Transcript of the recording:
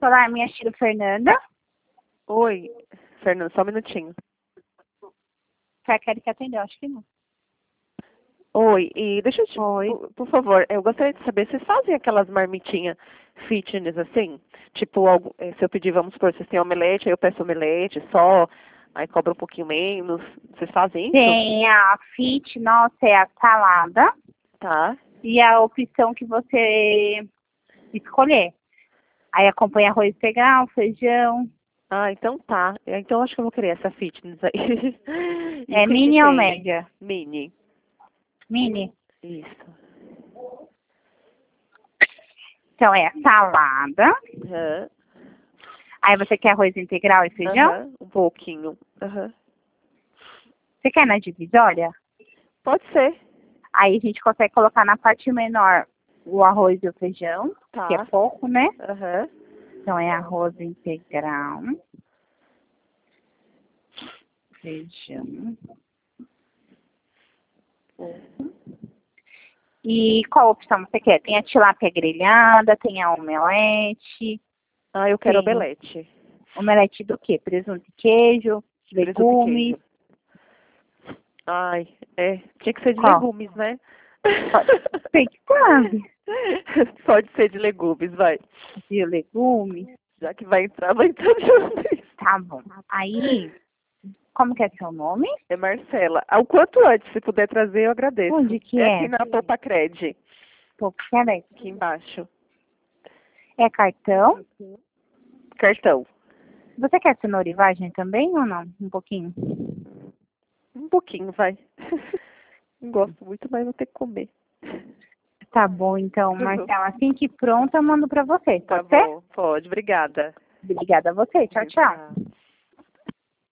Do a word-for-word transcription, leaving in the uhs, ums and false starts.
Olá, minha filha Fernanda. Oi, Fernanda, só um minutinho. Você quer que atendeu? Acho que não. Oi, e deixa eu te... Oi. Por, por favor, eu gostaria de saber, vocês fazem aquelas marmitinhas fitness assim? Tipo, algo, eh, se eu pedir, vamos supor, vocês têm omelete, aí eu peço omelete só, aí cobra um pouquinho menos. Vocês fazem isso? Tem a fit, nossa, é a salada. Tá. E a opção que você escolher. Aí acompanha arroz integral, feijão. Ah, então tá. Então eu acho que eu vou querer essa fitness aí. E É o que que mini ou tem? média? Mini. Mini. Isso. Então é a salada. Aham. Aí você quer arroz integral e feijão? Aham, um pouquinho. Aham. Você quer na divisória? Pode ser. Aí a gente consegue colocar na parte menor o arroz e o feijão, Tá. que é pouco, né? Aham. Então é arroz integral, feijão. E qual opção você quer? Tem a tilápia grelhada, tem a omelete. Ah, eu quero Tem. omelete. Omelete do quê? Presunto e queijo, Presunto e legumes. queijo. Ai, é. Tinha que ser de Qual? legumes, né? Sei que sabe. Pode ser de legumes, vai. De legumes. Já que vai entrar, vai entrar de uma vez. Tá bom. Aí, como que é seu nome? É Marcela. Ao quanto antes, se puder trazer, eu agradeço. Onde que é? é? Aqui na Poupa Cred, Pô, peraí. aqui embaixo. É cartão? Cartão. Você quer cenoura e vagem também ou não? Um pouquinho. Um pouquinho, vai. Não gosto muito, mas vou ter que comer. Tá bom, então, Marcela. Assim que pronta, eu mando pra você. Tá Pode ser? bom, pode. Obrigada. Obrigada a você. Tchau, tchau.